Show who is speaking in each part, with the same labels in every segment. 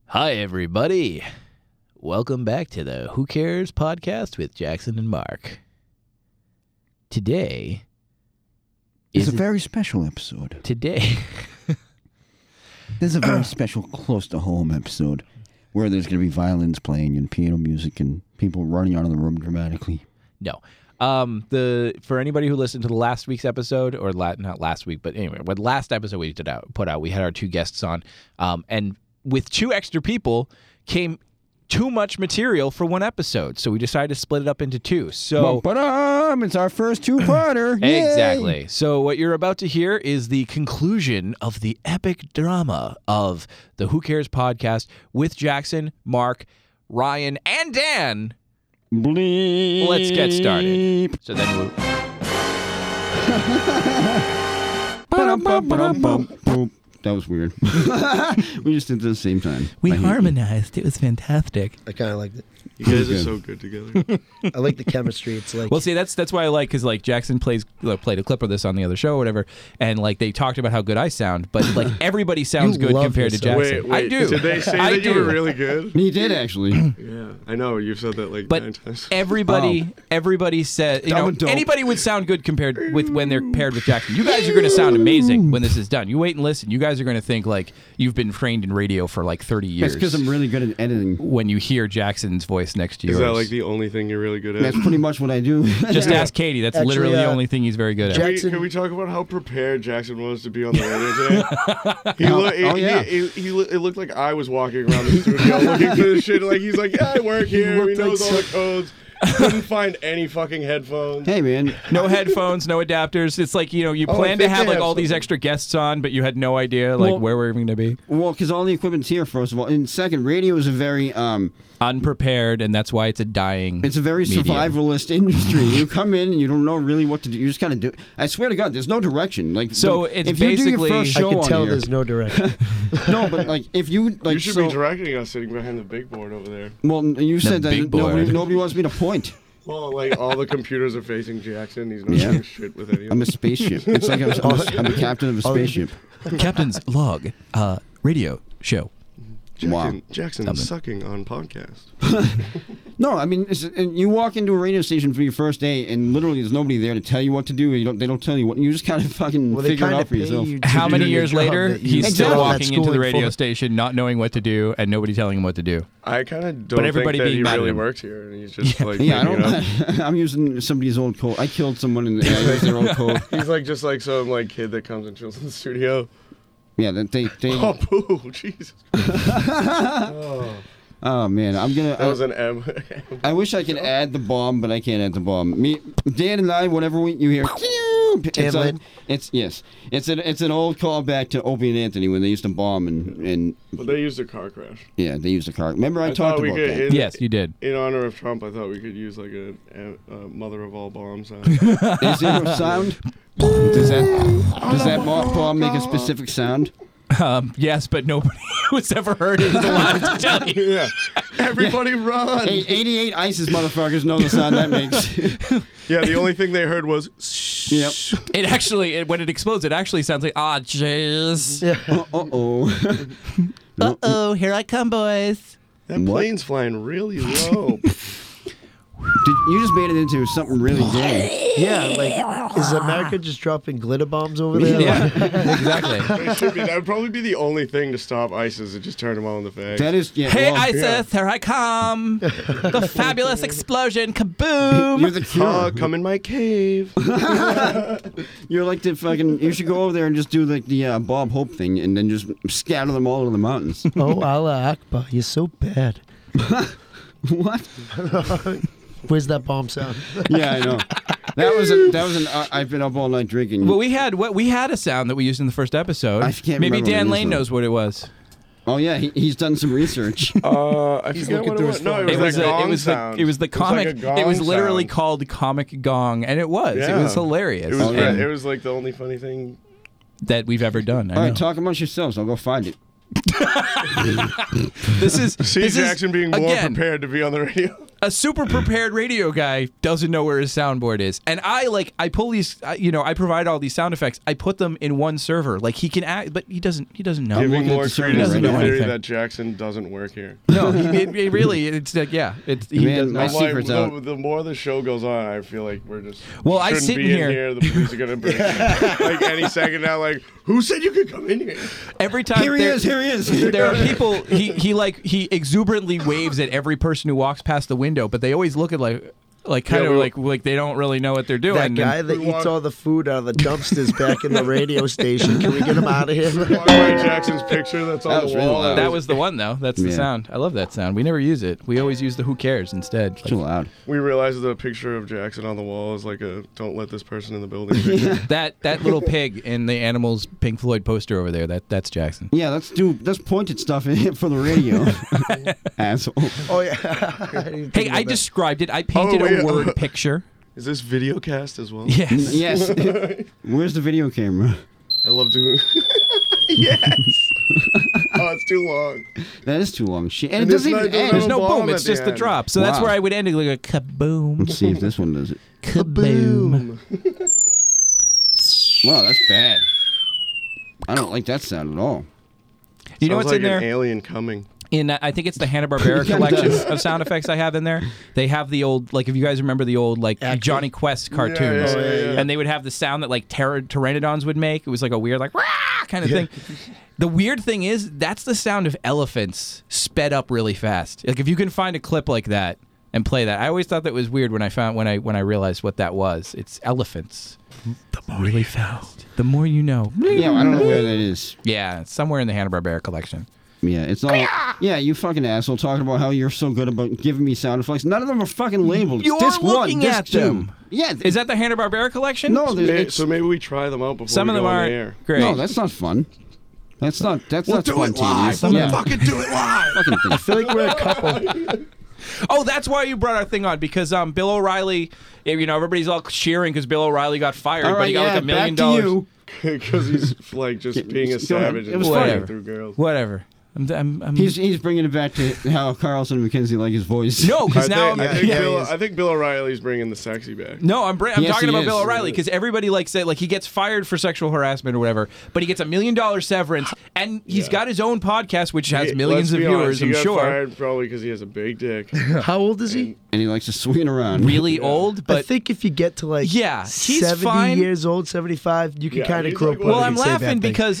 Speaker 1: Hi, everybody. Welcome back to the Who Cares podcast with Jackson and Mark. Today
Speaker 2: is a very special episode.
Speaker 1: Today.
Speaker 2: This is a very special, close-to-home episode where there's going to be violins playing and piano music and people running out of the room dramatically.
Speaker 1: No. For anybody who listened to the last week's episode, or not last week, but anyway, when last episode we put out, we had our two guests on, and with two extra people came too much material for one episode, so we decided to split it up into two. So,
Speaker 2: it's our first two-parter.
Speaker 1: Exactly. So what you're about to hear is the conclusion of the epic drama of the Who Cares podcast with Jackson, Mark, Ryan, and Dan.
Speaker 2: Bleep.
Speaker 1: Let's get started. So then
Speaker 2: we'll... That was weird. We just did it at the same time.
Speaker 1: We harmonized. It was fantastic.
Speaker 3: I kind of liked it.
Speaker 4: You guys are so good together.
Speaker 3: I like the chemistry. It's like,
Speaker 1: well, see, that's why I like, because like Jackson played a clip of this on the other show or whatever, and like they talked about how good I sound, but like everybody sounds
Speaker 3: You
Speaker 1: good
Speaker 3: love
Speaker 1: compared to
Speaker 3: yourself.
Speaker 1: Jackson.
Speaker 4: Wait,
Speaker 1: I do.
Speaker 4: Did they say that you were really good?
Speaker 2: He did, actually.
Speaker 4: Yeah, I know. You've said that like
Speaker 1: But
Speaker 4: 9 times.
Speaker 1: everybody said,
Speaker 2: Don't.
Speaker 1: anybody would sound good compared with when they're paired with Jackson. You guys are going to sound amazing when this is done. You wait and listen. You guys are going to think like you've been trained in radio for like 30 years.
Speaker 2: That's because I'm really good at editing.
Speaker 1: When you hear Jackson's voice next to yours.
Speaker 4: Is that like the only thing you're really good at?
Speaker 2: That's pretty much what I do.
Speaker 1: Just ask Katie. That's
Speaker 3: Actually,
Speaker 1: literally the only thing he's very good at.
Speaker 3: Jackson-
Speaker 4: Can we talk about how prepared Jackson was to be on the radio today? It looked like I was walking around the studio looking for this shit. Like he's like, yeah, I work here. He knows all the codes. Couldn't find any fucking headphones.
Speaker 2: Hey, man.
Speaker 1: No headphones, no adapters. It's like, you planned to
Speaker 4: think
Speaker 1: have
Speaker 4: they
Speaker 1: like
Speaker 4: have
Speaker 1: all these
Speaker 4: something.
Speaker 1: extra guests on, but you had no idea like where we're even going to be.
Speaker 2: Well, because all the equipment's here, first of all. And second, radio is a very...
Speaker 1: Unprepared, and that's why it's a dying
Speaker 2: It's a very
Speaker 1: medium.
Speaker 2: survivalist industry. You come in and you don't know really what to do. You just kind of do. I swear to God, there's no direction. Like,
Speaker 1: So it's
Speaker 2: if you do your
Speaker 1: basically-
Speaker 2: first
Speaker 3: I
Speaker 2: show
Speaker 3: can
Speaker 2: on
Speaker 3: tell
Speaker 2: here,
Speaker 3: there's no direction.
Speaker 2: no, but like if you like,
Speaker 4: You should
Speaker 2: so,
Speaker 4: be directing us sitting behind the big board over there.
Speaker 2: well, you said that
Speaker 1: big board.
Speaker 2: nobody wants me to point.
Speaker 4: Well, like all the computers are facing Jackson. He's not
Speaker 2: Yeah.
Speaker 4: doing shit with any of
Speaker 2: I'm
Speaker 4: them.
Speaker 2: a spaceship. It's like I'm the captain of a spaceship.
Speaker 1: Captain's log, radio show.
Speaker 4: Jackson
Speaker 1: Something.
Speaker 4: sucking on podcast.
Speaker 2: No, I mean, and you walk into a radio station for your first day, and literally there's nobody there to tell you what to do. They don't tell you what. You just kind of fucking
Speaker 3: Well, they
Speaker 2: figure it
Speaker 3: kind
Speaker 2: out
Speaker 3: of
Speaker 2: for
Speaker 3: pay
Speaker 2: yourself.
Speaker 3: you to
Speaker 1: How
Speaker 3: do
Speaker 1: many
Speaker 3: your
Speaker 1: years
Speaker 3: job
Speaker 1: later,
Speaker 3: that you
Speaker 1: he's
Speaker 3: got
Speaker 1: still
Speaker 3: that
Speaker 1: walking into the
Speaker 3: schooling
Speaker 1: radio
Speaker 3: for.
Speaker 1: station, not knowing what to do, and nobody telling him what to do.
Speaker 4: I kind of
Speaker 1: But
Speaker 4: don't
Speaker 1: everybody
Speaker 4: think that
Speaker 1: being
Speaker 4: he
Speaker 1: mad at
Speaker 4: really
Speaker 1: him.
Speaker 4: works here, and he's just like
Speaker 2: Yeah, I
Speaker 4: making it up.
Speaker 2: don't. I'm using somebody's old code. I killed someone in their old code.
Speaker 4: He's like just like some like kid that comes and chills in the studio.
Speaker 2: Yeah, that they.
Speaker 4: Oh, boo! Jesus.
Speaker 2: Oh man, I'm gonna.
Speaker 4: That was an M.
Speaker 2: I wish I could add the bomb, but I can't add the bomb. Me, Dan, and I, whatever you hear, it's an old callback to Opie and Anthony when they used to bomb and
Speaker 4: But they used a car crash.
Speaker 2: yeah, they used a car. Remember I
Speaker 4: I
Speaker 2: talked
Speaker 4: thought we
Speaker 2: about
Speaker 4: could-
Speaker 2: that.
Speaker 4: In-
Speaker 1: Yes, you did.
Speaker 4: In honor of Trump, I thought we could use like a mother of all bombs.
Speaker 2: Is there a sound? Does that bomb make a specific sound?
Speaker 1: Yes, but nobody who's ever heard it is allowed to tell you.
Speaker 4: Yeah. Everybody run!
Speaker 2: Hey, 88 ISIS motherfuckers know the sound that makes.
Speaker 4: Yeah, the only thing they heard was.
Speaker 2: Yep.
Speaker 1: It actually, when it explodes, it actually sounds like, jeez.
Speaker 2: Uh-oh.
Speaker 1: Here I come, boys.
Speaker 4: That
Speaker 2: What?
Speaker 4: plane's flying really low.
Speaker 2: You just made it into something really gay.
Speaker 3: Yeah, like, is America just dropping glitter bombs over there?
Speaker 1: Yeah,
Speaker 3: Like,
Speaker 1: exactly.
Speaker 4: It should be. That would probably be the only thing to stop ISIS and just turn them all in the face.
Speaker 2: That is, yeah.
Speaker 1: Hey,
Speaker 2: well,
Speaker 1: ISIS, here I come. The fabulous explosion, kaboom.
Speaker 2: You're the cure.
Speaker 4: Come in my cave.
Speaker 2: You're like the fucking. You should go over there and just do like the Bob Hope thing, and then just scatter them all over the mountains.
Speaker 3: oh, Allah Akbar, you're so bad.
Speaker 2: What?
Speaker 3: Where's that bomb sound?
Speaker 2: Yeah, I know. That was an. I've been up all night drinking.
Speaker 1: Well, we had a sound that we used in the first episode.
Speaker 2: I can't
Speaker 1: Maybe
Speaker 2: remember what
Speaker 1: Dan
Speaker 2: it is,
Speaker 1: Lane
Speaker 2: though.
Speaker 1: knows what it was.
Speaker 2: Oh yeah, he's done some research.
Speaker 4: I
Speaker 3: He's
Speaker 4: forget
Speaker 3: looking
Speaker 4: what
Speaker 3: through
Speaker 4: it
Speaker 3: his
Speaker 4: was. No,
Speaker 3: phone.
Speaker 4: it was that gong
Speaker 1: it was
Speaker 4: sound.
Speaker 1: the
Speaker 4: It was like
Speaker 1: comic.
Speaker 4: a gong
Speaker 1: It was literally
Speaker 4: sound.
Speaker 1: called Comic Gong, and it was.
Speaker 4: Yeah.
Speaker 1: It was hilarious.
Speaker 4: It was,
Speaker 1: and
Speaker 4: it was like the only funny thing.
Speaker 1: that we've ever done. I
Speaker 2: All
Speaker 1: know.
Speaker 2: right, talk amongst yourselves. I'll go find it.
Speaker 1: This is
Speaker 4: See
Speaker 1: this
Speaker 4: Jackson
Speaker 1: is,
Speaker 4: being more
Speaker 1: again,
Speaker 4: prepared to be on the radio.
Speaker 1: A super prepared radio guy doesn't know where his soundboard is, and I pull these. I provide all these sound effects. I put them in one server. Like he can act, but he doesn't know.
Speaker 4: Giving
Speaker 2: looking at
Speaker 4: more
Speaker 2: the server
Speaker 4: credit to
Speaker 1: right
Speaker 4: the
Speaker 1: now.
Speaker 4: theory that Jackson doesn't work here.
Speaker 1: No, it really. It's like he
Speaker 2: Man,
Speaker 1: does
Speaker 2: my
Speaker 1: not.
Speaker 2: secret's out.
Speaker 4: The more the show goes on, I feel like we're just
Speaker 1: Well, I
Speaker 4: shouldn't
Speaker 1: sit
Speaker 4: be
Speaker 1: in here.
Speaker 4: The police are gonna break in. Like any second now. Like, who said you could come in here?
Speaker 1: Every time
Speaker 2: Here he is.
Speaker 1: there are people. He exuberantly waves at every person who walks past the window, but they always look at like they don't really know what they're doing.
Speaker 3: That guy that eats all the food out of the dumpsters back in the radio station. Can we get him out of here?
Speaker 4: Walk by Jackson's picture that's on
Speaker 2: That
Speaker 4: the
Speaker 2: was really
Speaker 4: wall.
Speaker 2: loud.
Speaker 1: That was the one though. That's the
Speaker 2: Yeah.
Speaker 1: sound. I love that sound. We never use it. We always use the "Who cares" instead.
Speaker 2: Too loud.
Speaker 4: We realized the picture of Jackson on the wall is like a "Don't let this person in the building" picture.
Speaker 1: That little pig in the Animals Pink Floyd poster over there. That's Jackson.
Speaker 2: Yeah, that's pointed stuff for the radio. Asshole.
Speaker 3: Oh yeah.
Speaker 1: Hey, I described it. I painted
Speaker 4: wait,
Speaker 1: a word picture.
Speaker 4: Is this video cast as well?
Speaker 1: Yes.
Speaker 2: Yes. Where's the video camera?
Speaker 4: I love doing. Yes. Oh, it's too long.
Speaker 2: That is too long. Shit. And
Speaker 4: And
Speaker 2: it doesn't
Speaker 4: it's
Speaker 2: even
Speaker 4: not-
Speaker 2: end.
Speaker 1: There's no
Speaker 4: bomb
Speaker 1: boom.
Speaker 4: at
Speaker 1: It's
Speaker 4: the
Speaker 1: just the
Speaker 4: end.
Speaker 1: drop. So that's
Speaker 2: Wow.
Speaker 1: where I would end it like a kaboom.
Speaker 2: Let's see if this one does it.
Speaker 1: Kaboom.
Speaker 2: Wow, that's bad. I don't like that sound at all.
Speaker 1: You know
Speaker 4: Sounds
Speaker 1: what's
Speaker 4: like
Speaker 1: in there?
Speaker 4: An alien coming.
Speaker 1: I think it's the Hanna-Barbera collection of sound effects I have in there. They have the old, like, if you guys remember the old, like,
Speaker 3: Active.
Speaker 1: Johnny Quest cartoons.
Speaker 4: yeah.
Speaker 1: And they would have the sound that, like, pteranodons would make. It was like a weird, like, rah! Kind of thing. The weird thing is, that's the sound of elephants sped up really fast. Like, if you can find a clip like that and play that. I always thought that was weird when I realized what that was. It's elephants. The more really fast. The more you know.
Speaker 2: Yeah, I don't know where that is.
Speaker 1: Yeah, it's somewhere in the Hanna-Barbera collection.
Speaker 2: Yeah, it's all. Yeah, you fucking asshole talking about how you're so good about giving me sound effects. None of them are fucking labeled.
Speaker 1: You're
Speaker 2: disc
Speaker 1: looking
Speaker 2: one, disc
Speaker 1: at
Speaker 2: two.
Speaker 1: them.
Speaker 2: Yeah.
Speaker 1: Is that the Hanna-Barbera collection?
Speaker 2: No, it's,
Speaker 4: So maybe we try them out before
Speaker 1: Some
Speaker 4: we
Speaker 1: of them
Speaker 4: go on the
Speaker 1: aren't
Speaker 4: air.
Speaker 1: great.
Speaker 2: no, that's not fun. That's not spontaneous.
Speaker 1: Some of
Speaker 2: Yeah.
Speaker 1: them-
Speaker 4: Fucking do it live.
Speaker 2: Fucking thing.
Speaker 3: I feel like we're a couple.
Speaker 1: Oh, that's why you brought our thing on, because Bill O'Reilly, everybody's all cheering because Bill O'Reilly got fired,
Speaker 2: All
Speaker 1: but
Speaker 2: right,
Speaker 1: he got
Speaker 2: yeah,
Speaker 1: like $1 million.
Speaker 2: back to you.
Speaker 4: Because he's like just being a
Speaker 2: Go ahead.
Speaker 4: savage
Speaker 2: It
Speaker 4: and
Speaker 2: was
Speaker 4: fighting
Speaker 1: funny.
Speaker 4: through girls.
Speaker 1: Whatever. I'm
Speaker 2: He's bringing it back to how Carlson and McKenzie like his voice.
Speaker 1: no, because now
Speaker 4: I think Bill O'Reilly's bringing the sexy back.
Speaker 1: No, I'm
Speaker 2: Yes,
Speaker 1: talking
Speaker 2: he
Speaker 1: about
Speaker 2: is.
Speaker 1: Bill O'Reilly because everybody likes it. Like he gets fired for sexual harassment or whatever, but he gets $1 million severance, and he's got his own podcast which has millions of
Speaker 4: Let's be honest,
Speaker 1: viewers. I'm
Speaker 4: he got
Speaker 1: sure.
Speaker 4: fired probably because he has a big dick.
Speaker 3: How old is he?
Speaker 2: And he likes to swing around.
Speaker 1: Really old,
Speaker 3: I
Speaker 1: but
Speaker 3: think if you get to like
Speaker 1: Yeah, he's
Speaker 3: 70
Speaker 1: fine.
Speaker 3: years old, 75, you can
Speaker 4: Yeah,
Speaker 3: kind of
Speaker 4: he's
Speaker 3: grope
Speaker 4: like
Speaker 3: up
Speaker 1: well,
Speaker 3: and
Speaker 1: I'm
Speaker 3: say
Speaker 1: laughing
Speaker 3: bad things.
Speaker 1: because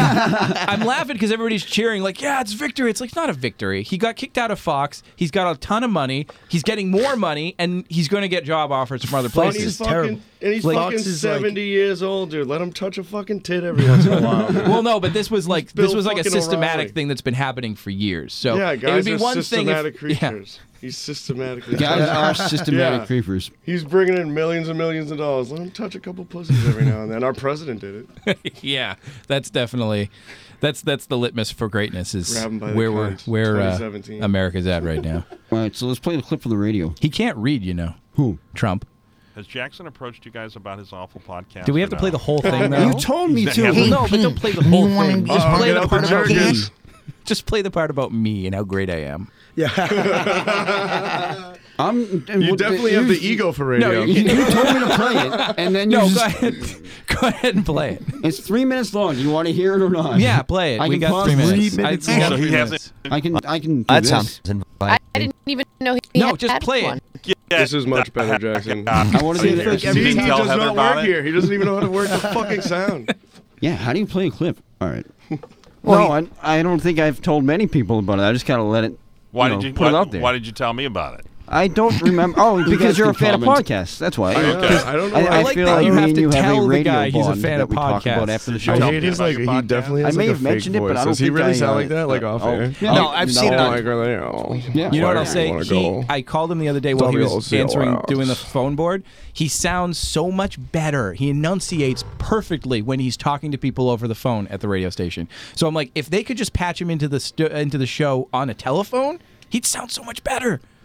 Speaker 1: I'm laughing because everybody's cheering like, yeah, it's victory. It's like not a victory. He got kicked out of Fox. He's got a ton of money. He's getting more money, and he's going to get job offers from other
Speaker 3: Fox
Speaker 4: And
Speaker 1: places.
Speaker 3: is terrible.
Speaker 4: he's
Speaker 3: Like,
Speaker 4: fucking
Speaker 3: Fox is like-
Speaker 4: 70 years old, dude. Let him touch a fucking tit every once in a while.
Speaker 1: Well, no, but this was like
Speaker 4: Bill
Speaker 1: this was like a
Speaker 4: fucking
Speaker 1: systematic
Speaker 4: O'Reilly.
Speaker 1: thing that's been happening for years. So
Speaker 4: Yeah,
Speaker 1: it would
Speaker 4: guys
Speaker 1: be
Speaker 4: are
Speaker 1: one thing
Speaker 4: systematic
Speaker 1: if
Speaker 4: creatures. He's systematically.
Speaker 2: Guys are systematic
Speaker 4: Yeah.
Speaker 2: creepers.
Speaker 4: He's bringing in millions and millions of dollars. Let him touch a couple pussies every now and then. Our president did it.
Speaker 1: yeah, that's definitely that's the litmus for greatness is
Speaker 4: Grab him by the
Speaker 1: where
Speaker 4: cunt,
Speaker 1: where
Speaker 4: 2017.
Speaker 1: America's at right now.
Speaker 2: All right, so let's play the clip from the radio.
Speaker 1: He can't read,
Speaker 2: Who?
Speaker 1: Trump.
Speaker 5: Has Jackson approached you guys about his awful podcast?
Speaker 1: Do we have
Speaker 5: or
Speaker 1: to
Speaker 5: no?
Speaker 1: play the whole thing though?
Speaker 2: You told me
Speaker 5: He's
Speaker 2: to.
Speaker 5: a
Speaker 1: Well, no, but don't play the whole thing. Just
Speaker 4: Oh,
Speaker 1: play
Speaker 4: get
Speaker 1: the
Speaker 4: out
Speaker 1: part
Speaker 4: the
Speaker 1: about me.
Speaker 4: jerkins.
Speaker 1: Just play the part about me and how great I am.
Speaker 3: Yeah.
Speaker 4: You definitely have the ego for radio.
Speaker 1: No,
Speaker 2: You told me to play it, and then you
Speaker 1: No,
Speaker 2: just,
Speaker 1: go ahead. Go ahead and play it.
Speaker 2: It's 3 minutes long. Do you want to hear it or not?
Speaker 1: Yeah, play it.
Speaker 2: I
Speaker 1: We
Speaker 2: can
Speaker 1: got
Speaker 2: pause
Speaker 1: 3 minutes.
Speaker 3: 3 minutes
Speaker 1: I got
Speaker 5: So
Speaker 1: 3
Speaker 5: he
Speaker 1: minutes.
Speaker 5: hasn't.
Speaker 2: I can do
Speaker 6: That
Speaker 2: this.
Speaker 6: sounds inviting.
Speaker 7: I didn't even know he
Speaker 1: No,
Speaker 7: had
Speaker 1: just play it.
Speaker 7: one.
Speaker 4: This is much better, Jackson.
Speaker 2: I want to see
Speaker 5: Like
Speaker 2: this.
Speaker 4: See, he
Speaker 5: tell
Speaker 4: does
Speaker 5: Heather
Speaker 4: not
Speaker 5: about
Speaker 4: work
Speaker 5: it?
Speaker 4: here. He doesn't even know how to work the fucking sound.
Speaker 2: Yeah, how do you play a clip? All right. Well, I don't think I've told many people about it. I just gotta let it.
Speaker 5: Why
Speaker 2: you
Speaker 5: did
Speaker 2: know,
Speaker 5: you
Speaker 2: put it out there?
Speaker 5: Why did you tell me about it?
Speaker 2: I don't remember. Oh, because you're a fan of comment. podcasts. That's why.
Speaker 4: I
Speaker 5: Okay.
Speaker 4: I don't know.
Speaker 2: I,
Speaker 4: why.
Speaker 2: I
Speaker 1: like
Speaker 2: feel
Speaker 1: that
Speaker 2: like
Speaker 1: you
Speaker 2: me
Speaker 1: have
Speaker 2: and
Speaker 1: to
Speaker 2: you have
Speaker 1: tell
Speaker 2: a
Speaker 1: the
Speaker 2: radio
Speaker 1: guy he's a
Speaker 2: bond
Speaker 1: fan
Speaker 2: that
Speaker 1: of
Speaker 2: we talk about
Speaker 1: podcasts.
Speaker 2: after the
Speaker 4: I
Speaker 2: show.
Speaker 5: Tell
Speaker 4: hate
Speaker 5: me
Speaker 4: his
Speaker 5: about
Speaker 4: like
Speaker 5: your
Speaker 4: he
Speaker 5: podcast.
Speaker 4: definitely has
Speaker 2: I may
Speaker 4: like a
Speaker 2: have mentioned
Speaker 4: fake
Speaker 2: it, but I
Speaker 4: voice.
Speaker 2: don't
Speaker 4: Does he
Speaker 2: think
Speaker 4: really
Speaker 2: I,
Speaker 4: sound like that, like off air?
Speaker 2: Yeah.
Speaker 6: No, I've seen it on.
Speaker 4: Like, oh,
Speaker 2: Yeah.
Speaker 1: You know what
Speaker 4: where
Speaker 1: I'll
Speaker 4: do
Speaker 1: say?
Speaker 4: wanna go?
Speaker 1: I called him the other day while he was
Speaker 4: WLCLS.
Speaker 1: answering, doing the phone board. He sounds so much better. He enunciates perfectly when he's talking to people over the phone at the radio station. So I'm like, if they could just patch him into the show on a telephone, he'd sound so much better.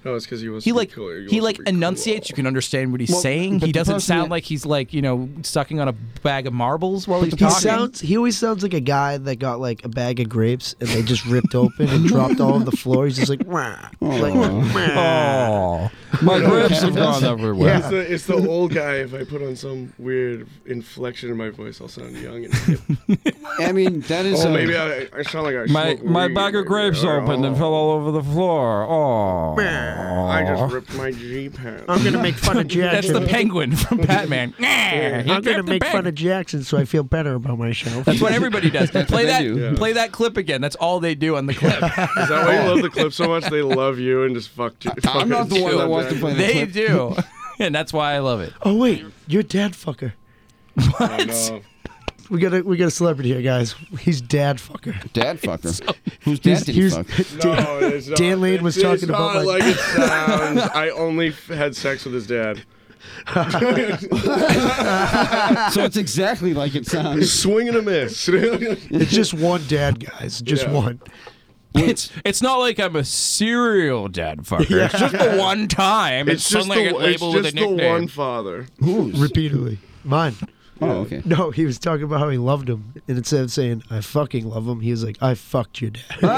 Speaker 4: No, it's because he was.
Speaker 1: He enunciates. You can understand what he's saying.
Speaker 2: but
Speaker 1: He
Speaker 2: the
Speaker 1: doesn't
Speaker 2: person
Speaker 1: sound
Speaker 2: that-
Speaker 1: like he's like sucking on a bag of marbles while he's
Speaker 3: He
Speaker 1: talking.
Speaker 3: he always sounds like a guy that got like a bag of grapes and they just ripped open and dropped all over the floor. He's just like, wah, like
Speaker 1: Oh, my grapes have gone everywhere.
Speaker 3: Yeah.
Speaker 4: It's the old guy. If I put on some weird inflection in my voice, I'll sound young and hip.
Speaker 2: I mean, that is.
Speaker 4: Oh, maybe I sound like I smoke
Speaker 1: My
Speaker 4: weed,
Speaker 1: bag of
Speaker 4: maybe.
Speaker 1: grapes opened and fell all over the floor. Oh,
Speaker 4: I just ripped my G pants.
Speaker 3: I'm gonna make fun of
Speaker 1: that's
Speaker 3: Jackson.
Speaker 1: the penguin from Batman.
Speaker 3: I'm gonna make fun of Jackson so I feel better about myself.
Speaker 1: That's what everybody does. Play
Speaker 2: what they
Speaker 1: that.
Speaker 2: do.
Speaker 4: Yeah.
Speaker 1: Play that clip again. That's all they do on the clip.
Speaker 4: Is that why you love the clip so much? They love you and just fuck you.
Speaker 2: I'm not the one that wants to play the
Speaker 1: They
Speaker 2: clip.
Speaker 1: do, and that's why I love it.
Speaker 3: Oh wait, you're dad fucker.
Speaker 4: No.
Speaker 3: We got a celebrity here, guys. He's dad fucker.
Speaker 2: Dad fucker. Who's dad did he fuck?
Speaker 4: No, it's not.
Speaker 3: Dan Lane was
Speaker 4: It's
Speaker 3: talking about
Speaker 4: not
Speaker 3: my-
Speaker 4: like it sounds. I only had sex with his dad.
Speaker 2: So it's exactly like it sounds.
Speaker 4: Swing and a miss.
Speaker 3: It's just one dad, guys. Just
Speaker 4: Yeah.
Speaker 3: one.
Speaker 1: It's not like I'm a serial dad fucker. It's just the one time.
Speaker 4: It's just
Speaker 1: suddenly I get
Speaker 4: the, it's
Speaker 1: labeled with a
Speaker 4: just the
Speaker 1: nickname.
Speaker 4: one father.
Speaker 3: Repeatedly. Mine.
Speaker 2: Oh, okay.
Speaker 3: No, he was talking about how he loved him. And instead of saying, I fucking love him, he was like, I fucked your dad.
Speaker 4: No.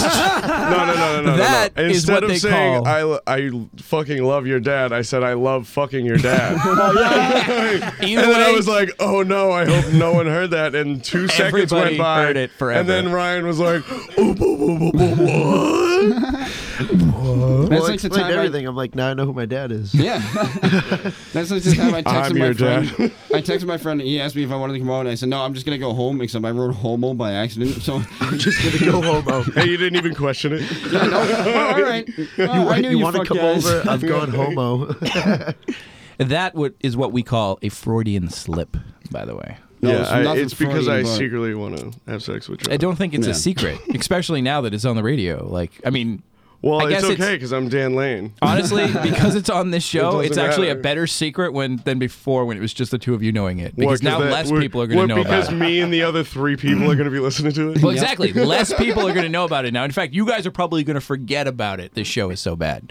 Speaker 1: That is
Speaker 4: Instead
Speaker 1: what
Speaker 4: of
Speaker 1: they
Speaker 4: saying
Speaker 1: call-
Speaker 4: I fucking love your dad, I said I love fucking your dad.
Speaker 1: Either
Speaker 4: And then I
Speaker 1: way,
Speaker 4: was like, oh no, I hope no one heard that. And 2 seconds
Speaker 1: Everybody
Speaker 4: went by.
Speaker 1: heard it forever.
Speaker 4: And then Ryan was like, what?
Speaker 2: That's
Speaker 3: Well,
Speaker 2: like the
Speaker 3: explained
Speaker 2: time
Speaker 3: everything. I'm like, now I know who my dad is.
Speaker 2: Yeah. That's like the time I texted
Speaker 4: I'm
Speaker 2: my
Speaker 4: your
Speaker 2: friend.
Speaker 4: dad.
Speaker 2: I texted my friend. He asked me if I wanted to come out, and I said no. I'm just gonna go home, except I wrote homo by accident. So
Speaker 3: I'm just going to go homo.
Speaker 4: Hey, you didn't even question it.
Speaker 2: yeah, no. Oh, all right. I knew
Speaker 3: You want to
Speaker 2: fuck
Speaker 3: come
Speaker 2: guys.
Speaker 3: over? I've gone homo.
Speaker 1: that is what we call a Freudian slip, by the way.
Speaker 2: No,
Speaker 4: Yeah,
Speaker 2: nothing
Speaker 4: it's because I
Speaker 2: Freudian, but-
Speaker 4: secretly want to have sex with you.
Speaker 1: I don't think it's
Speaker 2: Yeah.
Speaker 1: a secret, especially now that it's on the radio. Like, I mean,
Speaker 4: Well,
Speaker 1: I
Speaker 4: it's
Speaker 1: guess
Speaker 4: okay because I'm Dan Lane.
Speaker 1: honestly, because it's on this show,
Speaker 4: doesn't
Speaker 1: it's actually a
Speaker 4: matter.
Speaker 1: better secret than before when it was just the two of you knowing it. Because now less
Speaker 4: we're-
Speaker 1: people are going to know
Speaker 4: because
Speaker 1: about it.
Speaker 4: me and the other 3 people are going to be listening to it.
Speaker 1: Well, exactly. Less people are going to know about it now. In fact, you guys are probably going to forget about it. This show is so bad.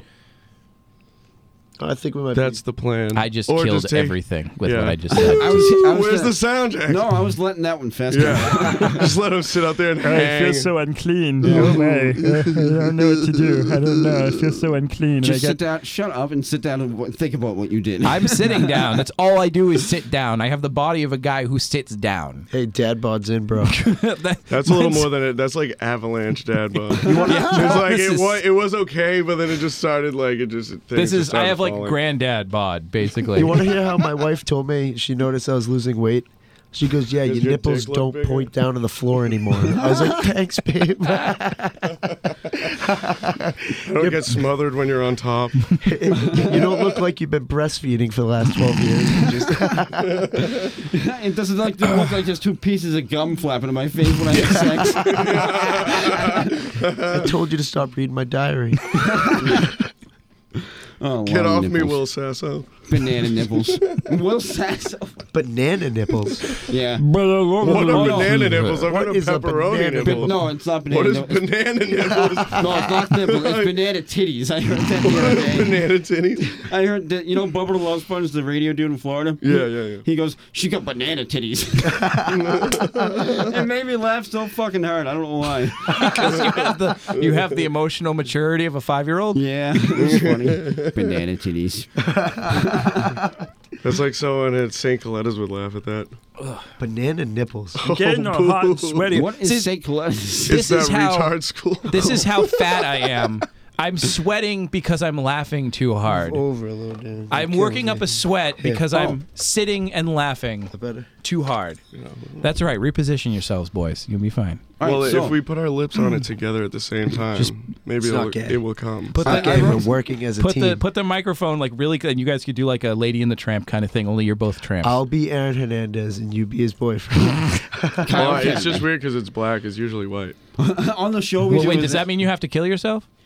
Speaker 3: I think we might
Speaker 4: That's the plan.
Speaker 1: I just
Speaker 4: Or
Speaker 1: killed
Speaker 4: take-
Speaker 1: everything with
Speaker 4: yeah.
Speaker 1: what I just said.
Speaker 2: I was
Speaker 4: Where's
Speaker 2: gonna-
Speaker 4: the sound, Jack?
Speaker 2: No, I was letting that one fester.
Speaker 4: Yeah. Just let him sit out there and hang.
Speaker 6: unclean. Oh my. I don't know what to do. I don't know. I feel so unclean.
Speaker 2: Just sit down. Shut up and sit down and think about what you did.
Speaker 1: I'm sitting down. That's all I do is sit down. I have the body of a guy who sits down.
Speaker 3: Hey, dad bod's in, bro.
Speaker 4: That's a little more than it. That's like avalanche dad bod. It's like
Speaker 1: This is-
Speaker 4: it was okay, but then it just started like it just.
Speaker 1: This
Speaker 4: things
Speaker 1: is
Speaker 4: just started
Speaker 1: I have like
Speaker 4: falling.
Speaker 1: granddad bod basically.
Speaker 3: You want to hear how my wife told me she noticed I was losing weight? She goes, yeah,
Speaker 4: Does
Speaker 3: your
Speaker 4: your
Speaker 3: nipples
Speaker 4: dick look
Speaker 3: don't
Speaker 4: bigger?
Speaker 3: point down to the floor anymore. I was like, thanks, babe.
Speaker 4: You don't get smothered when you're on top.
Speaker 3: You don't look like you've been breastfeeding for the last 12 years. You just
Speaker 2: It doesn't look like just 2 pieces of gum flapping in my face when I have sex.
Speaker 3: I told you to stop reading my diary.
Speaker 2: Oh,
Speaker 4: Get
Speaker 2: long
Speaker 4: off me,
Speaker 2: nipples.
Speaker 4: Will Sasso.
Speaker 2: Banana nipples. Will Sasso.
Speaker 3: Banana nipples.
Speaker 2: Yeah.
Speaker 4: What are
Speaker 2: no.
Speaker 4: banana nipples? I've heard
Speaker 3: What
Speaker 4: of
Speaker 3: is a
Speaker 4: pepperoni
Speaker 3: banana
Speaker 4: nipples.
Speaker 2: No, it's not banana
Speaker 4: What is
Speaker 2: nipples.
Speaker 4: banana nipples?
Speaker 2: No, it's not nipples. It's banana titties. I heard that the other day.
Speaker 4: Banana titties?
Speaker 2: I heard that, you know, Bubba the Love Sponge, the radio dude in Florida?
Speaker 4: Yeah.
Speaker 2: He goes, she got banana titties. It made me laugh so fucking hard. I don't know why.
Speaker 1: you have the emotional maturity of a 5-year-old.
Speaker 2: Yeah, it was funny. Banana titties.
Speaker 4: That's like someone at St. Coletta's would laugh at that.
Speaker 3: Banana nipples.
Speaker 6: Getting all hot and sweaty.
Speaker 2: What is St. Coletta's?
Speaker 1: This
Speaker 4: It's
Speaker 1: is
Speaker 4: that
Speaker 1: how-
Speaker 4: retard school.
Speaker 1: This is how fat I am. I'm sweating because I'm laughing too hard.
Speaker 3: Over a little, Dan.
Speaker 1: I'm working up a sweat because I'm sitting and laughing
Speaker 3: Better.
Speaker 1: too hard. That's right. Reposition yourselves, boys. You'll be fine.
Speaker 2: All right,
Speaker 4: Well,
Speaker 2: so-
Speaker 4: if we put our lips on it together at the same time, maybe
Speaker 3: It's not gay.
Speaker 4: it will come.
Speaker 1: Put the
Speaker 3: Okay, we're working as a team.
Speaker 1: put the microphone like really, and you guys could do like a Lady and the Tramp kind of thing. Only you're both tramps.
Speaker 3: I'll be Aaron Hernandez and you be his boyfriend.
Speaker 2: Kyle
Speaker 4: Well, it's
Speaker 2: Kennedy.
Speaker 4: just weird because it's black. It's usually white.
Speaker 2: On the show, we
Speaker 1: well,
Speaker 2: do
Speaker 1: wait,
Speaker 2: is
Speaker 1: does that mean you have to kill yourself?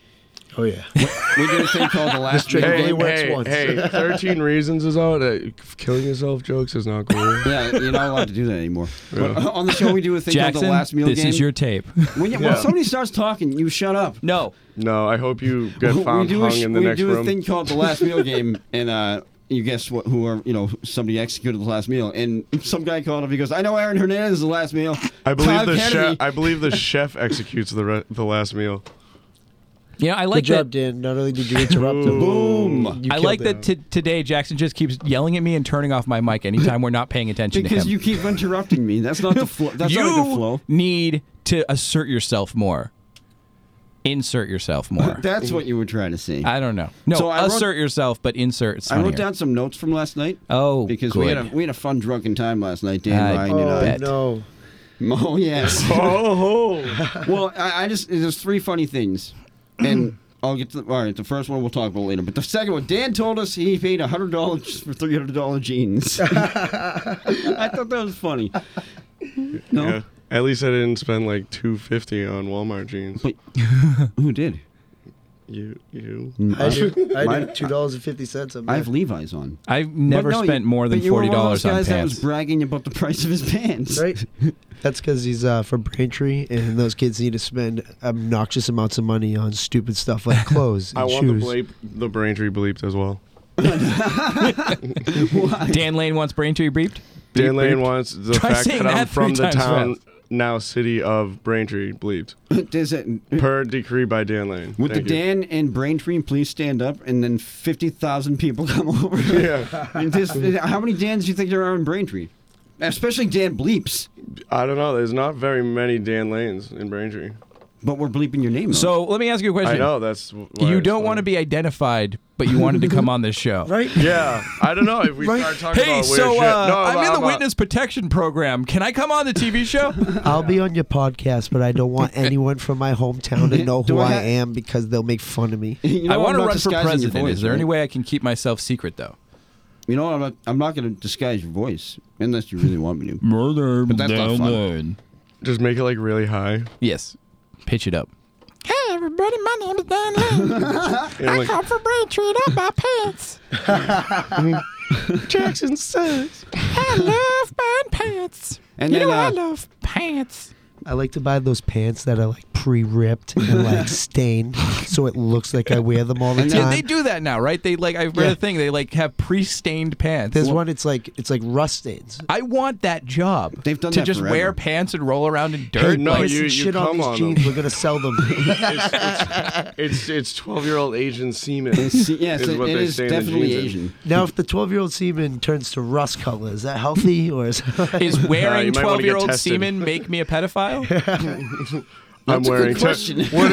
Speaker 3: Oh yeah.
Speaker 2: We did a thing called the last
Speaker 3: trick
Speaker 2: meal
Speaker 3: only
Speaker 2: game.
Speaker 3: works once.
Speaker 4: 13 Reasons is out. Killing yourself jokes is not cool.
Speaker 2: Yeah, you're not allowed to do that anymore.
Speaker 4: Yeah.
Speaker 2: But on the show, we do a thing called
Speaker 1: Jackson,
Speaker 2: the last meal
Speaker 1: this
Speaker 2: game.
Speaker 1: is your tape.
Speaker 2: When somebody starts talking, you shut up.
Speaker 1: No.
Speaker 4: No, I hope you get found hung in the next
Speaker 2: We do a
Speaker 4: room.
Speaker 2: thing called the last meal game, and you guess somebody executed the last meal, and some guy called up. He goes, "I know Aaron Hernandez is the last meal."
Speaker 4: I believe
Speaker 2: Kyle
Speaker 4: the
Speaker 2: Kennedy.
Speaker 4: chef. I believe the chef executes the last meal.
Speaker 1: Yeah, I
Speaker 3: Good
Speaker 1: like
Speaker 3: job,
Speaker 1: that.
Speaker 3: Dan. Not only did you interrupt him,
Speaker 2: Boom.
Speaker 3: you
Speaker 1: I
Speaker 3: killed
Speaker 1: like
Speaker 3: it.
Speaker 1: that today Jackson just keeps yelling at me and turning off my mic anytime we're not paying attention
Speaker 2: Because
Speaker 1: to him.
Speaker 2: you keep interrupting me. That's not the flow. That's not a good flow.
Speaker 1: need to assert yourself more. Insert yourself more.
Speaker 2: That's what you were trying to say.
Speaker 1: I don't know. No,
Speaker 2: So I wrote-
Speaker 1: assert yourself, but insert. It's
Speaker 2: I wrote
Speaker 1: funnier.
Speaker 2: down some notes from last night.
Speaker 1: Oh,
Speaker 2: Because
Speaker 1: good.
Speaker 2: we had a fun drunken time last night, Dan,
Speaker 1: I
Speaker 2: Ryan, and
Speaker 3: Oh
Speaker 2: I.
Speaker 1: bet.
Speaker 3: no.
Speaker 2: Oh yes.
Speaker 4: Oh,
Speaker 2: Well, I just there's three funny things, and I'll get to all right. The first one we'll talk about later, but the second one, Dan told us he paid $100 for $300 jeans. I thought that was funny. No,
Speaker 4: yeah. At least I didn't spend like $250 on Walmart jeans.
Speaker 2: But- who did?
Speaker 4: You.
Speaker 3: I did
Speaker 2: Mine-
Speaker 3: $2.50 on
Speaker 2: I have
Speaker 3: that.
Speaker 2: Levi's on.
Speaker 1: I've never
Speaker 2: But no,
Speaker 1: spent more than
Speaker 2: but you were one of
Speaker 1: $40
Speaker 2: those
Speaker 1: on
Speaker 2: guys that was
Speaker 1: pants.
Speaker 2: bragging about the price of his pants.
Speaker 3: Right? That's because he's from Braintree, and those kids need to spend obnoxious amounts of money on stupid stuff like clothes and
Speaker 4: I want
Speaker 3: shoes.
Speaker 4: the Braintree bleeped as well.
Speaker 1: Dan Lane wants Braintree briefed.
Speaker 4: Dan Lane
Speaker 1: Bleeped.
Speaker 4: wants the
Speaker 1: Try
Speaker 4: fact
Speaker 1: saying
Speaker 4: that I'm
Speaker 1: that
Speaker 4: from
Speaker 1: 3
Speaker 4: the
Speaker 1: times
Speaker 4: town,
Speaker 1: fast.
Speaker 4: now city of Braintree bleeped.
Speaker 2: Does it,
Speaker 4: Per decree by Dan Lane.
Speaker 2: would the
Speaker 4: Thank you.
Speaker 2: Dan and Braintree please stand up, and then 50,000 people come over?
Speaker 4: Yeah.
Speaker 2: How many Dans do you think there are in Braintree? Especially Dan Bleeps.
Speaker 4: I don't know. There's not very many Dan Lanes in Braintree.
Speaker 2: But we're bleeping your name, though.
Speaker 1: So let me ask you a question.
Speaker 4: I know. That's why
Speaker 1: You
Speaker 4: it's
Speaker 1: don't
Speaker 4: funny.
Speaker 1: want to be identified, but you wanted to come on this show.
Speaker 3: Right?
Speaker 4: Yeah. I don't know if we
Speaker 3: Right.
Speaker 4: start talking
Speaker 1: Hey,
Speaker 4: about weird
Speaker 1: so
Speaker 4: shit. No,
Speaker 1: I'm in the
Speaker 4: not-
Speaker 1: witness protection program. Can I come on the TV show?
Speaker 3: I'll be on your podcast, but I don't want anyone from my hometown to know
Speaker 2: Do
Speaker 3: who
Speaker 2: I
Speaker 3: I
Speaker 2: ha-
Speaker 3: am because they'll make fun of me.
Speaker 2: You know
Speaker 1: I
Speaker 2: I'm
Speaker 1: want to
Speaker 2: not
Speaker 1: run for
Speaker 2: disguising your
Speaker 1: president.
Speaker 2: voice,
Speaker 1: Is there any
Speaker 2: right?
Speaker 1: way I can keep myself secret, though?
Speaker 2: You know what? I'm not going to disguise your voice unless you really want me to.
Speaker 1: Murder
Speaker 2: But that's not fun.
Speaker 4: Just make it like really high.
Speaker 1: Yes. Pitch it up. Hey, everybody. My name is Dan Lane.
Speaker 4: You know, like,
Speaker 1: for Braintree up my pants.
Speaker 4: Jackson says.
Speaker 1: I love buying pants.
Speaker 2: And then,
Speaker 1: love pants.
Speaker 3: I like to buy those pants that are like pre-ripped and like stained, so it looks like I wear them all the
Speaker 2: And
Speaker 1: Yeah,
Speaker 3: time.
Speaker 1: they do that now, right? They like I've read
Speaker 3: Yeah.
Speaker 1: a thing. They like have pre-stained pants.
Speaker 3: There's one. It's like rust stains.
Speaker 1: I want that job.
Speaker 2: They've done
Speaker 1: to
Speaker 2: that
Speaker 1: just
Speaker 2: forever.
Speaker 1: wear pants and roll around in dirt.
Speaker 4: no,
Speaker 1: like,
Speaker 3: Piss
Speaker 4: you-
Speaker 3: and shit on
Speaker 4: come
Speaker 3: these
Speaker 4: on
Speaker 3: jeans.
Speaker 4: them.
Speaker 3: We're gonna sell them.
Speaker 4: It's 12-year-old Asian semen.
Speaker 2: Yes,
Speaker 4: is what
Speaker 2: it
Speaker 4: they
Speaker 2: is
Speaker 4: say in the
Speaker 2: definitely
Speaker 4: jeans.
Speaker 2: Asian.
Speaker 3: Now, if the 12-year-old semen turns to rust color, is that healthy or is
Speaker 1: is wearing
Speaker 4: you might wanna get
Speaker 1: 12-year-old
Speaker 4: tested.
Speaker 1: semen make me a pedophile?
Speaker 4: I'm
Speaker 2: That's a
Speaker 4: wearing
Speaker 2: good question.
Speaker 4: what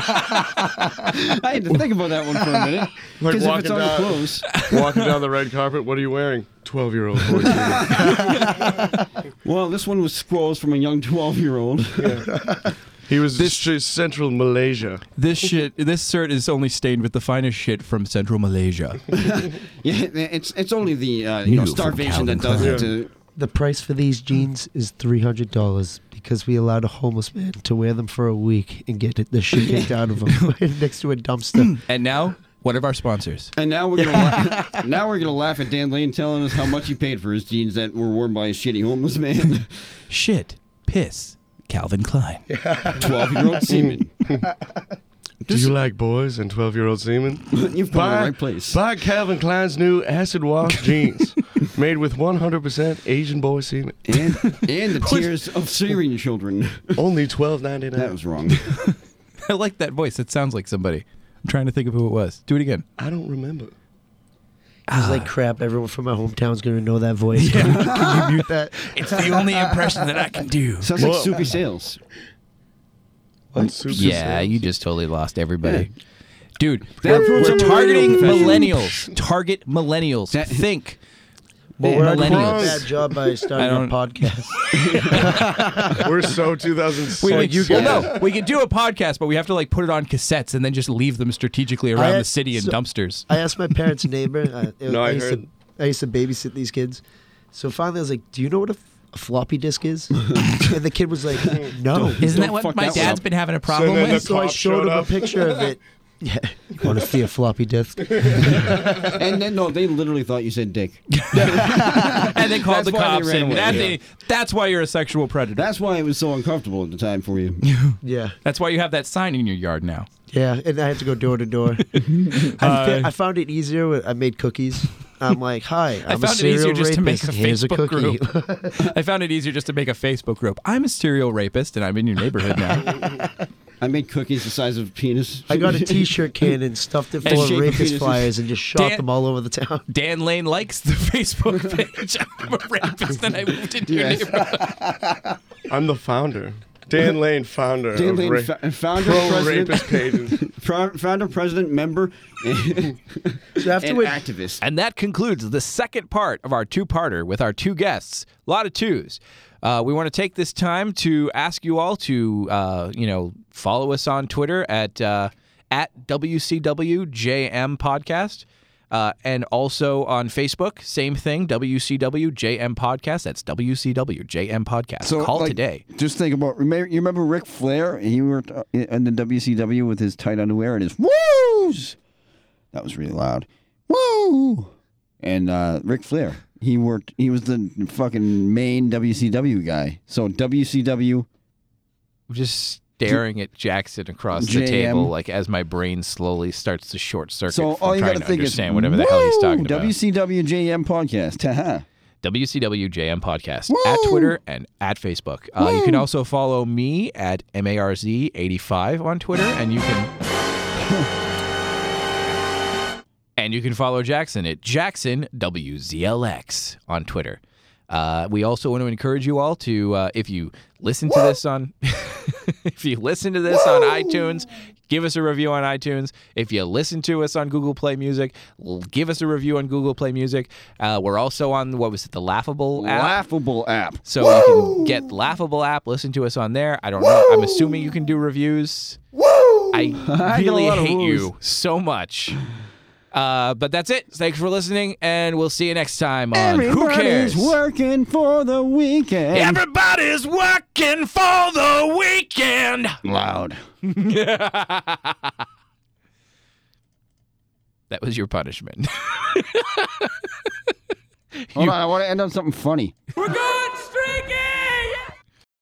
Speaker 2: I had to think about that one for a minute.
Speaker 4: Like
Speaker 2: Because if it's
Speaker 4: walking
Speaker 2: on your
Speaker 4: down-
Speaker 2: clothes.
Speaker 4: walking down the red carpet. What are you wearing? 12-year-old boy.
Speaker 2: Well, this one was scrolls from a young 12-year-old.
Speaker 4: He was Central Malaysia.
Speaker 1: This shirt is only stained with the finest shit from Central Malaysia.
Speaker 2: Yeah, it's only the
Speaker 1: You from
Speaker 2: starvation that
Speaker 1: Calvin
Speaker 2: does
Speaker 4: Klein.
Speaker 2: it.
Speaker 3: the price for these jeans is $300 because we allowed a homeless man to wear them for a week and get the shit kicked out of him next to a dumpster.
Speaker 1: And now, one of our sponsors.
Speaker 2: And now we're gonna laugh at Dan Lane telling us how much he paid for his jeans that were worn by a shitty homeless man.
Speaker 1: Shit, piss, Calvin Klein.
Speaker 2: 12-year-old semen.
Speaker 4: Do you like boys and 12-year-old semen?
Speaker 2: You've come to the right place.
Speaker 4: Buy Calvin Klein's new acid wash jeans, made with 100% Asian boy semen.
Speaker 2: And the tears of Syrian children.
Speaker 4: Only $12.99.
Speaker 2: That was wrong.
Speaker 1: I like that voice. It sounds like somebody. I'm trying to think of who it was. Do it again.
Speaker 4: I don't remember.
Speaker 3: It's like crap. Everyone from my hometown's going to know that voice. Can you mute that?
Speaker 1: It's the only impression that I can do.
Speaker 2: Sounds like
Speaker 4: Whoa.
Speaker 2: Soupy Sales.
Speaker 4: Super
Speaker 1: Yeah,
Speaker 4: sales.
Speaker 1: you just totally lost everybody. Dude,
Speaker 2: That
Speaker 1: we're
Speaker 2: proves I'm a
Speaker 1: targeting
Speaker 2: radio professional.
Speaker 1: millennials. Target millennials.
Speaker 2: That-
Speaker 1: Think.
Speaker 3: Well, we're already doing a
Speaker 1: millennials.
Speaker 3: bad job by starting
Speaker 1: I
Speaker 3: a
Speaker 1: don't-
Speaker 3: podcast.
Speaker 4: We're so 2006.
Speaker 1: No, we could do a podcast, but we have to like put it on cassettes and then just leave them strategically around
Speaker 3: I-
Speaker 1: the city in
Speaker 3: so-
Speaker 1: dumpsters.
Speaker 3: I asked my parents' neighbor.
Speaker 4: No, I heard.
Speaker 3: I used to babysit these kids. So finally, I was like, "Do you know what a floppy disk is?" and the kid was like, "No."
Speaker 1: Isn't that
Speaker 2: Don't
Speaker 1: what
Speaker 2: fuck
Speaker 1: my
Speaker 2: that
Speaker 1: dad's
Speaker 2: one
Speaker 1: been having a problem
Speaker 4: then
Speaker 1: with?
Speaker 4: the
Speaker 3: So I
Speaker 4: cop
Speaker 3: showed
Speaker 4: showed
Speaker 3: him a
Speaker 4: up.
Speaker 3: picture of it, Yeah. You want to see a floppy disk?
Speaker 2: And then, no, they literally thought you said dick.
Speaker 1: And they called
Speaker 2: That's
Speaker 1: the
Speaker 2: why they
Speaker 1: cops,
Speaker 2: ran
Speaker 1: and
Speaker 2: away,
Speaker 1: that's why you're a sexual predator.
Speaker 2: That's why it was so uncomfortable at the time for you.
Speaker 3: Yeah.
Speaker 1: That's why you have that sign in your yard now.
Speaker 3: Yeah, and I had to go door to door. I found it easier when I made cookies. I'm like, hi, I'm a
Speaker 1: found it easier
Speaker 3: serial
Speaker 1: just to make
Speaker 3: rapist.
Speaker 1: a
Speaker 3: Here's a
Speaker 1: Facebook
Speaker 3: cookie.
Speaker 1: I found it easier just to make a Facebook group. I'm a serial rapist, and I'm in your neighborhood now.
Speaker 2: I made cookies the size of a penis.
Speaker 3: I got a T-shirt can and stuffed it
Speaker 2: And
Speaker 3: full of
Speaker 2: shape of
Speaker 3: rapist
Speaker 2: penises.
Speaker 3: flyers and just shot
Speaker 1: Dan-
Speaker 3: them all over the town.
Speaker 1: Dan Lane likes the Facebook page. I'm a rapist, and I moved into your neighborhood.
Speaker 4: I'm the founder. Dan Lane, founder
Speaker 2: Dan
Speaker 4: of
Speaker 2: Lane, founder,
Speaker 4: pro
Speaker 2: president,
Speaker 4: rapist pages.
Speaker 2: founder, president, member, and,
Speaker 3: So after we,
Speaker 2: activist.
Speaker 1: And that concludes the second part of our two-parter with our two guests. A lot of twos. We want to take this time to ask you all to, follow us on Twitter at WCWJM Podcast. And also on Facebook, same thing, WCWJM Podcast. That's WCWJM Podcast. Call today.
Speaker 2: Just think about, you remember Ric Flair? He worked in the WCW with his tight underwear and his woos. That was really loud. Woo! And Ric Flair, he was the fucking main WCW guy. So WCW.
Speaker 1: Just staring at Jackson across the
Speaker 2: JM.
Speaker 1: table, like as my brain slowly starts to short circuit.
Speaker 2: So
Speaker 1: from
Speaker 2: all you
Speaker 1: trying
Speaker 2: got to
Speaker 1: to
Speaker 2: think is
Speaker 1: understand whatever the hell he's talking about.
Speaker 2: WCWJM Podcast. Haha.
Speaker 1: WCWJM Podcast
Speaker 2: Woo!
Speaker 1: at Twitter and at Facebook. You can also follow me at MARZ85 on Twitter, and you can follow Jackson at Jackson WZLX on Twitter. We also want to encourage you all to, if you listen to this on, if you listen to this on iTunes, give us a review on iTunes. If you listen to us on Google Play Music, give us a review on Google Play Music. We're also on, the Laughable app.
Speaker 2: Laughable app.
Speaker 1: So you can get Laughable app, listen to us on there. I don't know. I'm assuming you can do reviews. I really
Speaker 2: lot of
Speaker 1: hate
Speaker 2: woos.
Speaker 1: you so much. But that's it. Thanks for listening, and we'll see you next time on Who Cares?
Speaker 2: Everybody's working for the weekend.
Speaker 1: Everybody's working for the weekend.
Speaker 2: Loud.
Speaker 1: That was your punishment.
Speaker 2: Hold on, I want to end on something funny.
Speaker 1: We're going